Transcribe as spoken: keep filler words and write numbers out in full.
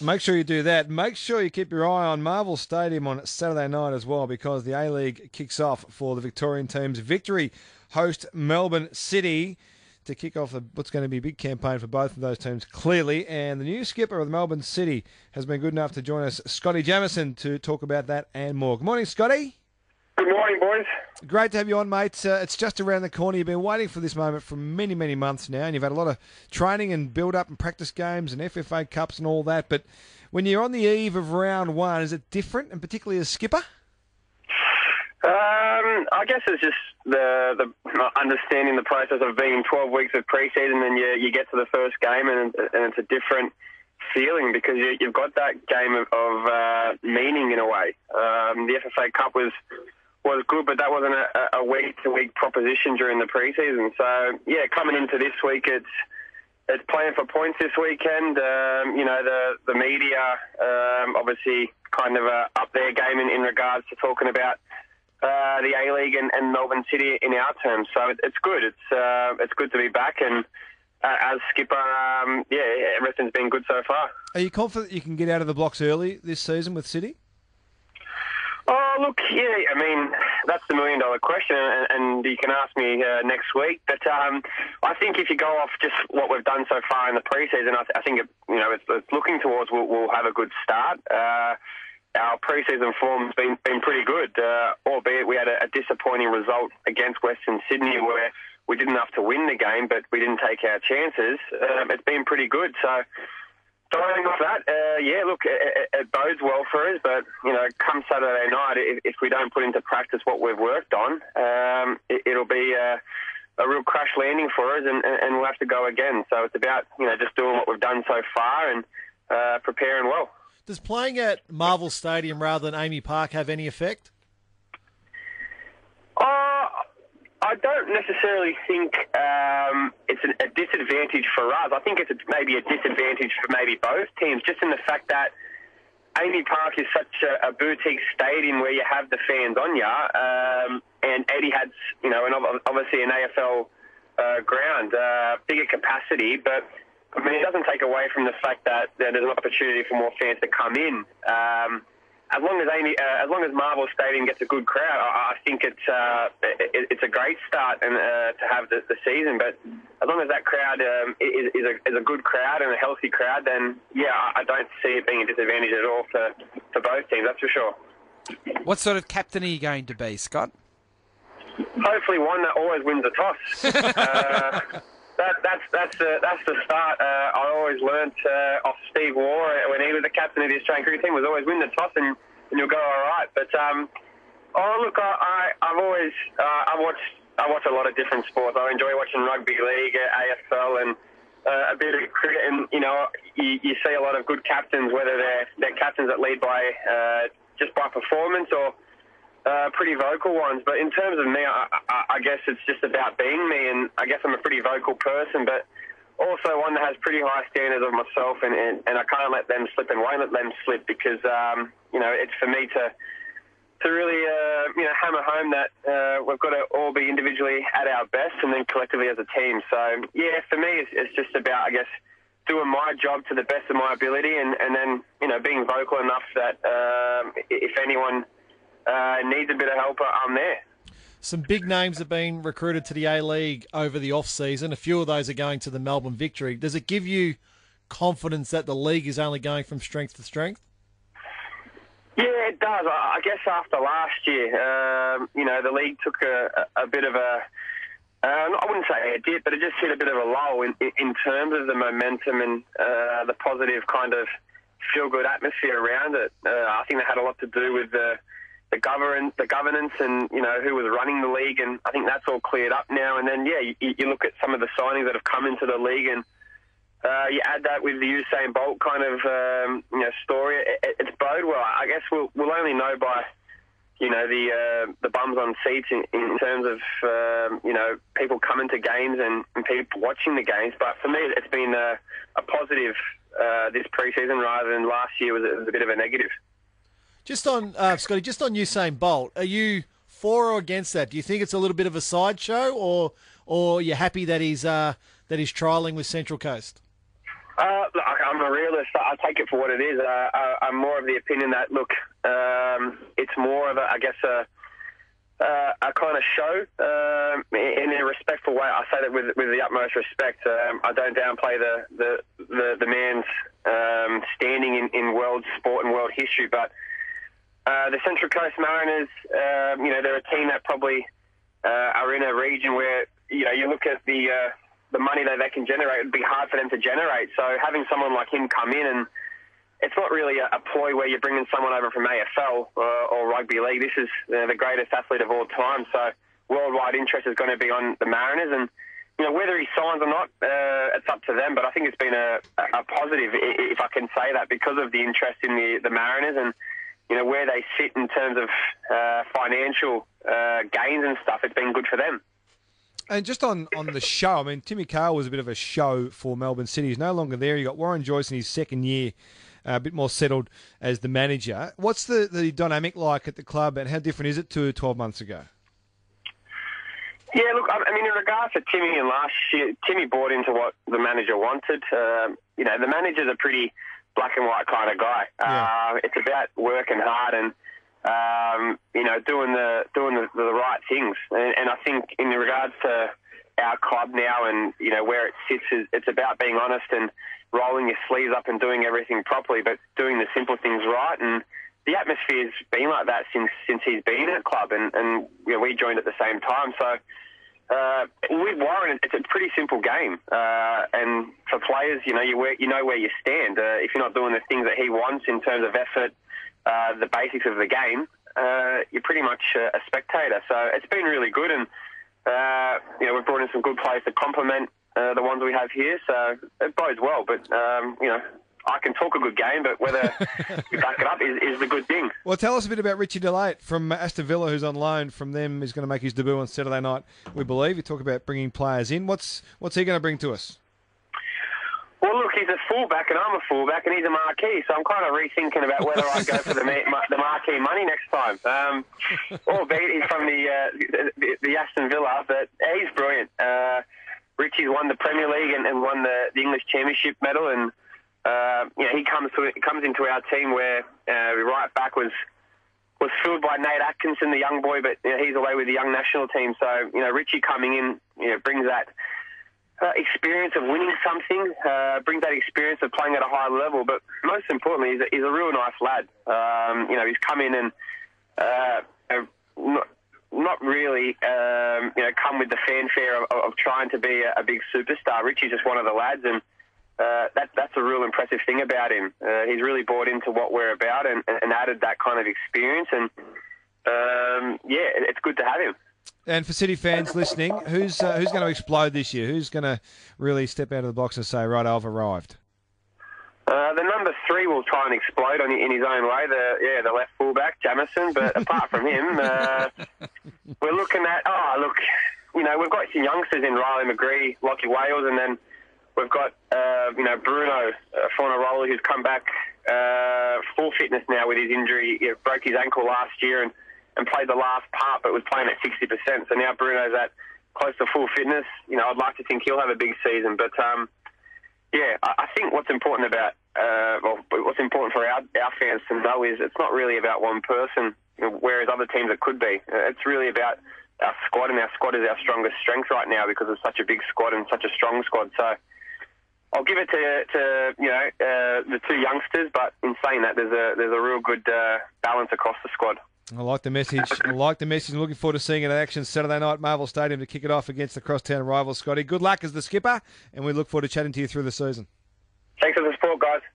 Make sure you do that. Make sure you keep your eye on Marvel Stadium on Saturday night as well, because the A-League kicks off for the Victorian teams. Victory host Melbourne City to kick off what's going to be a big campaign for both of those teams, clearly. And the new skipper of Melbourne City has been good enough to join us, Scotty Jamieson, to talk about that and more. Good morning, Scotty. Good morning, boys. Great to have you on, mate. Uh, it's just around the corner. You've been waiting for this moment for many, many months now, and you've had a lot of training and build-up and practice games and F F A Cups and all that. But when you're on the eve of round one, is it different, and particularly as skipper? Um, I guess it's just the the understanding the process of being twelve weeks of pre-season, and you you get to the first game, and, and it's a different feeling because you, you've got that game of, of uh, meaning in a way. Um, the F F A Cup was was good, but that wasn't a, a week-to-week proposition during the pre-season. So yeah, coming into this week, it's it's playing for points this weekend. Um, you know, the the media um, obviously kind of uh, up their game in, in regards to talking about Uh, the A-League and, and Melbourne City in our terms, so it, it's good. It's uh, it's good to be back, and uh, as skipper, um, yeah, everything's been good so far. Are you confident you can get out of the blocks early this season with City? Oh, look, yeah, I mean, that's the million-dollar question, and, and you can ask me uh, next week. But um, I think if you go off just what we've done so far in the pre-season, I, th- I think it, you know it's, it's looking towards we'll, we'll have a good start. Uh, Our pre-season form's been been pretty good, uh, albeit we had a, a disappointing result against Western Sydney where we didn't have to win the game, but we didn't take our chances. Um, it's been pretty good. So, going off that, uh, yeah, look, it, it bodes well for us. But you know, come Saturday night, if, if we don't put into practice what we've worked on, um, it, it'll be a, a real crash landing for us, and, and we'll have to go again. So it's about you know just doing what we've done so far and uh, preparing well. Does playing at Marvel Stadium rather than Amy Park have any effect? Uh, I don't necessarily think um, it's an, a disadvantage for us. I think it's a, maybe a disadvantage for maybe both teams, just in the fact that Amy Park is such a, a boutique stadium where you have the fans on you, um, and Etihad's, you know, and obviously an A F L uh, ground, uh, bigger capacity, but I mean, it doesn't take away from the fact that there's an opportunity for more fans to come in. Um, as long as Amy, uh, as long as Marvel Stadium gets a good crowd, I, I think it's uh, it, it's a great start and uh, to have the, the season. But as long as that crowd um, is, is, a, is a good crowd and a healthy crowd, then yeah, I, I don't see it being a disadvantage at all for, for both teams. That's for sure. What sort of captain are you going to be, Scott? Hopefully, one that always wins the toss. uh, That, that's that's the that's the start. Uh, I always learnt uh, off Steve Waugh when he was the captain of the Australian cricket team, was always win the toss and, and you'll go all right. But um, oh look, I, I I've always uh, I watch I watch a lot of different sports. I enjoy watching rugby league, A F L, and uh, a bit of cricket. And you know, you, you see a lot of good captains, whether they're they're captains that lead by uh, just by performance or Uh, pretty vocal ones, but in terms of me, I, I, I guess it's just about being me, and I guess I'm a pretty vocal person, but also one that has pretty high standards of myself, and, and, and I can't let them slip and won't let them slip because, um, you know, it's for me to to really, uh, you know, hammer home that uh, we've got to all be individually at our best and then collectively as a team. So, yeah, for me, it's, it's just about, I guess, doing my job to the best of my ability and, and then, you know, being vocal enough that um, if anyone Uh, needs a bit of help, I'm there. Some big names have been recruited to the A-League over the off-season. A few of those are going to the Melbourne Victory. Does it give you confidence that the league is only going from strength to strength? Yeah, it does. I guess after last year, um, you know, the league took a, a bit of a, uh, I wouldn't say a dip, but it just hit a bit of a lull in, in terms of the momentum and uh, the positive kind of feel-good atmosphere around it. Uh, I think that had a lot to do with the The governance, the governance, and you know who was running the league, and I think that's all cleared up now. And then, yeah, you, you look at some of the signings that have come into the league, and uh, you add that with the Usain Bolt kind of um, you know story. It, it, it's bode well. I guess we'll we'll only know by you know the uh, the bums on seats in, in terms of um, you know people coming to games and, and people watching the games. But for me, it's been a, a positive uh, this preseason rather than last year was, was a bit of a negative. Just on, uh, Scotty, just on Usain Bolt, are you for or against that? Do you think it's a little bit of a sideshow, or or you're happy that he's uh, that he's trialling with Central Coast? Uh, look, I'm a realist. I take it for what it is. Uh, I, I'm more of the opinion that, look, um, it's more of, a, I guess, a, uh, a kind of show uh, in a respectful way. I say that with with the utmost respect. Um, I don't downplay the the, the, the man's um, standing in, in world sport and world history, but uh, the Central Coast Mariners, um, you know, they're a team that probably uh, are in a region where, you know, you look at the... Uh, the money that they can generate, it would be hard for them to generate. So having someone like him come in, and it's not really a, a ploy where you're bringing someone over from A F L uh, or rugby league. This is uh, the greatest athlete of all time. So worldwide interest is going to be on the Mariners. And, you know, whether he signs or not, uh, it's up to them. But I think it's been a, a positive, if I can say that, because of the interest in the, the Mariners and, you know, where they sit in terms of uh, financial uh, gains and stuff. It's been good for them. And just on, on the show, I mean, Timmy Carr was a bit of a show for Melbourne City. He's no longer there. You got Warren Joyce in his second year, uh, a bit more settled as the manager. What's the, the dynamic like at the club, and how different is it to twelve months ago? Yeah, look, I mean, in regards to Timmy and last year, Timmy bought into what the manager wanted. Um, you know, the manager's a pretty black and white kind of guy. Yeah. Uh, it's about working hard and Um, you know, doing the doing the, the right things, and, and I think in regards to our club now, and you know where it sits, is it's about being honest and rolling your sleeves up and doing everything properly, but doing the simple things right. And the atmosphere's been like that since since he's been at the club, and, and you know, we joined at the same time. So uh, with Warren, it's a pretty simple game, uh, and for players, you know, you where, you know where you stand. Uh, if you're not doing the things that he wants in terms of effort. Uh, the basics of the game, uh, you're pretty much uh, a spectator. So it's been really good, and uh, you know we've brought in some good players to complement uh, the ones we have here. So it bodes well. But um, you know, I can talk a good game, but whether you back it up is, is the good thing. Well, tell us a bit about Richie DeLate from Aston Villa, who's on loan from them. He's going to make his debut on Saturday night, we believe. You talk about bringing players in. What's what's he going to bring to us? Well, look, he's a fullback and I'm a fullback and he's a marquee, so I'm kind of rethinking about whether I go for the the marquee money next time. Um, albeit he's from the, uh, the the Aston Villa, but he's brilliant. Uh, Richie's won the Premier League and, and won the, the English Championship medal, and uh, you know he comes to comes into our team where uh, right back was was filled by Nate Atkinson, the young boy, but you know, he's away with the young national team. So you know Richie coming in, you know, brings that. Uh, experience of winning something, uh, brings that experience of playing at a high level, but most importantly, he's a, he's a real nice lad. Um, you know, he's come in and uh, uh, not, not really, um, you know, come with the fanfare of, of trying to be a, a big superstar. Richie's just one of the lads, and uh, that, that's a real impressive thing about him. Uh, he's really bought into what we're about and, and added that kind of experience, and um, yeah, it's good to have him. And for City fans listening, who's uh, who's going to explode this year? Who's going to really step out of the box and say, right, I've arrived? Uh, the number three will try and explode on, in his own way, the yeah, the left fullback, Jamison. But apart from him, uh, we're looking at, oh, look, you know, we've got some youngsters in Riley McGree, Lockie Wales, and then we've got, uh, you know, Bruno uh, Fornarola, who's come back uh, full fitness now with his injury. He broke his ankle last year and and played the last part, but was playing at sixty percent. So now Bruno's at close to full fitness. You know, I'd like to think he'll have a big season. But, um, yeah, I, I think what's important about, uh, well, what's important for our, our fans to know is it's not really about one person, you know, whereas other teams it could be. Uh, it's really about our squad, and our squad is our strongest strength right now because it's such a big squad and such a strong squad. So I'll give it to, to you know, uh, the two youngsters, but in saying that, there's a, there's a real good uh, balance across the squad. I like the message. I like the message. I'm looking forward to seeing it in action Saturday night at Marvel Stadium to kick it off against the crosstown rivals, Scotty. Good luck as the skipper, and we look forward to chatting to you through the season. Thanks for the support, guys.